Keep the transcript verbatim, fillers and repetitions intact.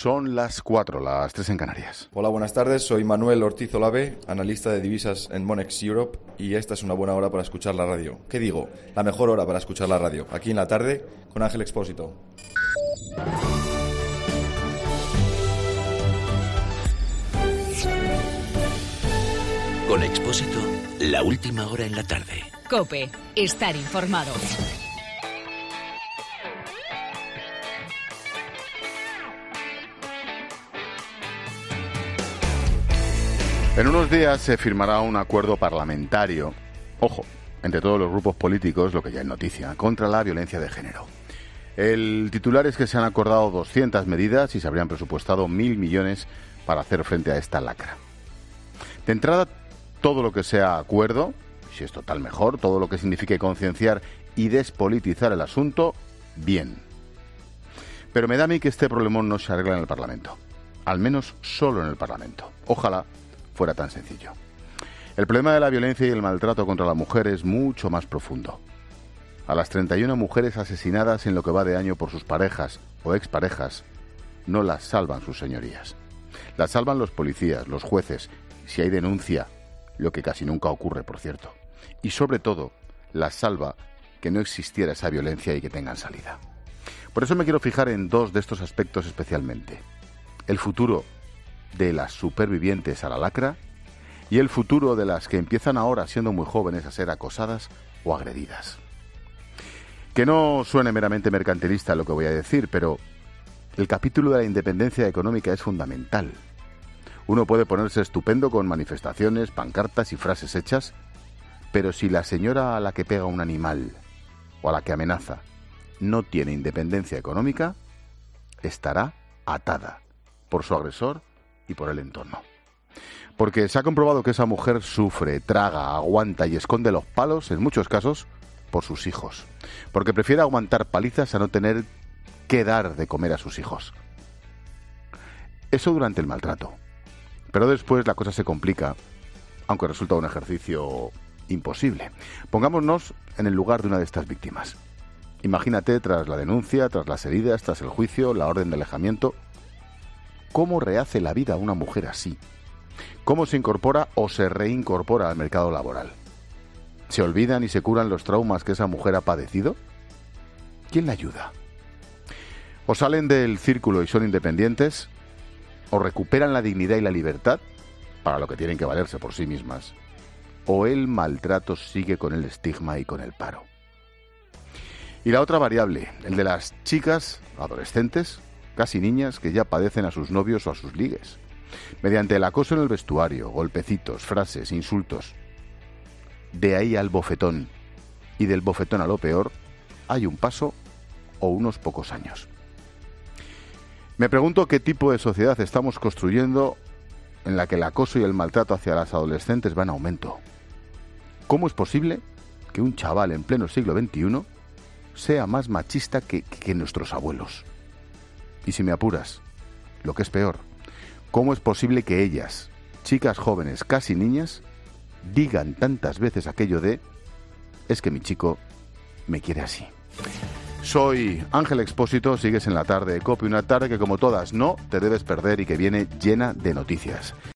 Son las cuatro, las tres en Canarias. Hola, buenas tardes. Soy Manuel Ortiz Olave, analista de divisas en Monex Europe, y esta es una buena hora para escuchar la radio. ¿Qué digo? La mejor hora para escuchar la radio. Aquí en la tarde con Ángel Expósito. Con Expósito, la última hora en la tarde. COPE, estar informado. En unos días se firmará un acuerdo parlamentario, ojo, entre todos los grupos políticos, lo que ya es noticia, contra la violencia de género. El titular es que se han acordado doscientas medidas y se habrían presupuestado mil millones para hacer frente a esta lacra. De entrada, todo lo que sea acuerdo, si es total mejor, todo lo que signifique concienciar y despolitizar el asunto, bien. Pero me da a mí que este problemón no se arregla en el Parlamento, al menos solo en el Parlamento. Ojalá fuera tan sencillo. El problema de la violencia y el maltrato contra la mujer es mucho más profundo. A las treinta y una mujeres asesinadas en lo que va de año por sus parejas o exparejas, no las salvan sus señorías. Las salvan los policías, los jueces, si hay denuncia, lo que casi nunca ocurre, por cierto. Y sobre todo, las salva que no existiera esa violencia y que tengan salida. Por eso me quiero fijar en dos de estos aspectos especialmente. El futuro de las supervivientes a la lacra y el futuro de las que empiezan ahora, siendo muy jóvenes, a ser acosadas o agredidas. Que no suene meramente mercantilista lo que voy a decir, pero el capítulo de la independencia económica es fundamental. Uno puede ponerse estupendo con manifestaciones, pancartas y frases hechas, pero si la señora a la que pega un animal o a la que amenaza no tiene independencia económica, estará atada por su agresor y por el entorno. Porque se ha comprobado que esa mujer sufre, traga, aguanta y esconde los palos, en muchos casos, por sus hijos. Porque prefiere aguantar palizas a no tener que dar de comer a sus hijos. Eso durante el maltrato. Pero después la cosa se complica, aunque resulta un ejercicio imposible. Pongámonos en el lugar de una de estas víctimas. Imagínate, tras la denuncia, tras las heridas, tras el juicio, la orden de alejamiento, ¿cómo rehace la vida a una mujer así? ¿Cómo se incorpora o se reincorpora al mercado laboral? ¿Se olvidan y se curan los traumas que esa mujer ha padecido? ¿Quién la ayuda? ¿O salen del círculo y son independientes? ¿O recuperan la dignidad y la libertad, para lo que tienen que valerse por sí mismas? ¿O el maltrato sigue con el estigma y con el paro? Y la otra variable, el de las chicas, adolescentes, casi niñas, que ya padecen a sus novios o a sus ligues, mediante el acoso en el vestuario, golpecitos, frases, insultos. De ahí al bofetón, y del bofetón a lo peor, hay un paso o unos pocos años. Me pregunto qué tipo de sociedad estamos construyendo en la que el acoso y el maltrato hacia las adolescentes va en aumento. ¿Cómo es posible que un chaval en pleno siglo veintiuno sea más machista que, que nuestros abuelos? Y si me apuras, lo que es peor, ¿cómo es posible que ellas, chicas jóvenes, casi niñas, digan tantas veces aquello de «es que mi chico me quiere así»? Soy Ángel Expósito, sigues en la tarde de COPE, una tarde que como todas no te debes perder y que viene llena de noticias.